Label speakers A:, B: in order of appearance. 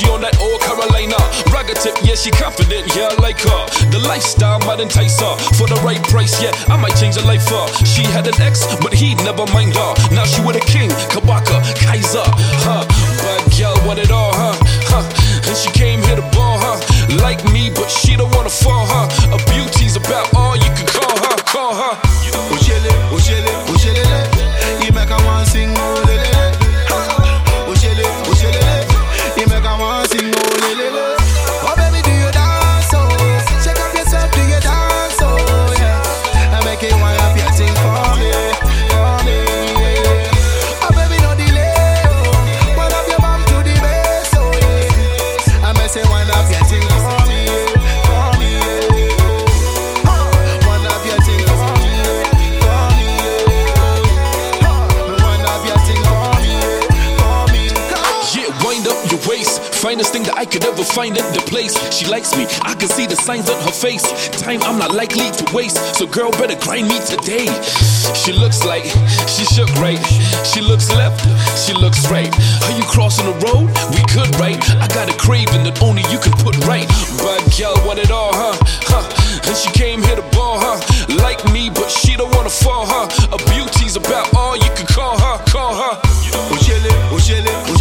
A: She on that old Carolina. Ragga tip, yeah, she confident, yeah, I like her. The lifestyle might entice her. For the right price, yeah, I might change her life up. She had an ex, but he never mind her. Now she with a king, Kabaka, Kaiser, huh? Bad girl want it all, huh? And she came here to ball, huh? Like me, but she don't wanna fall, huh? A beauty's about all you can call her, call her.
B: Oshele, Oshele, Oshele, you make a man sing, oh lele. Oshele, Oshele, you make a man sing, oh lele. Oh baby, do you dance, oh? Shake up yourself, do you dance, oh? Yeah, I make it one up your thing for me, yeah. Oh baby, no delay, oh. One up your bum to the base, oh yeah. I may say one up your thing for me, yeah. One up your thing for me.
A: Finest thing that I could ever find in the place. She likes me, I can see the signs on her face. Time I'm not likely to waste, so girl better grind me today. She looks like she shook right. She looks left, she looks right. Are you crossing the road? We could, right? I got a craving that only you can put right. Bad girl want it all, huh? And she came here to ball, huh? Like me, but she don't wanna fall, huh? A beauty's about all you can call her, call her.
B: Oshele, Oshele,